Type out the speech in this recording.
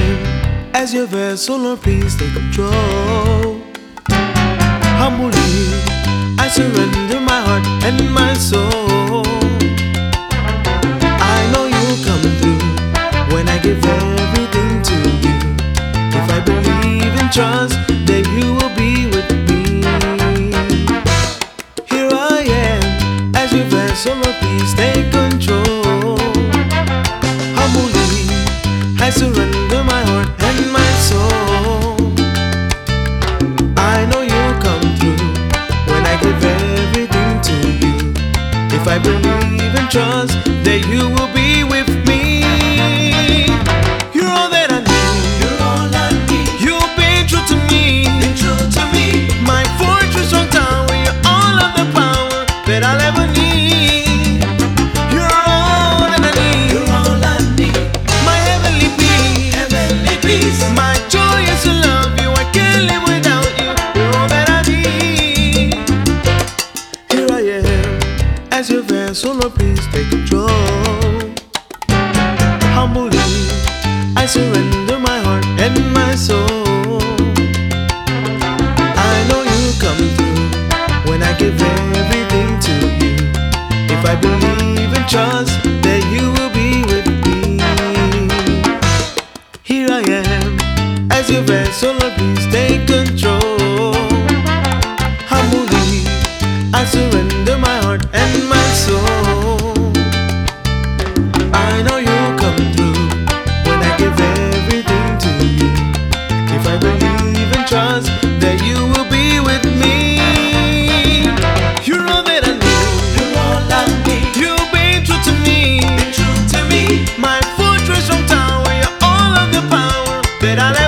am as your vessel, Lord, please take control. Humbly, I surrender my heart and my soul. I know you'll come through when I give everything to you. If I believe and trust that you will be with me. Here I am as your vessel, Lord, please take control. Humbly, I surrender my heart and my soul. I know you'll come through when I give everything to you. If I believe and trust that you will be with me. You're all that I need. You're all I need. You've been true to me. Been true to me. My fortress, strong tower. You're all of the power that I'll ever need. You're all that I need. You're all I need. My heavenly peace. Heavenly peace. My joy is to love you. I can't live without you. You're all that I need. Here I am as your vessel, Lord, please take control. Humbly, I surrender my heart and my soul. I know you'll come through when I give everything to you. If I believe and trust that you will be with me. Here I am as your vessel, Lord, please take control. Humbly, I surrender my heart and my soul. I know you'll come through when I give everything to you. If I believe and trust that you will be with me. You're all that I need. You're all I need. You've been true to me. Been true to me. My fortress, strong tower. You're all of the power that I'll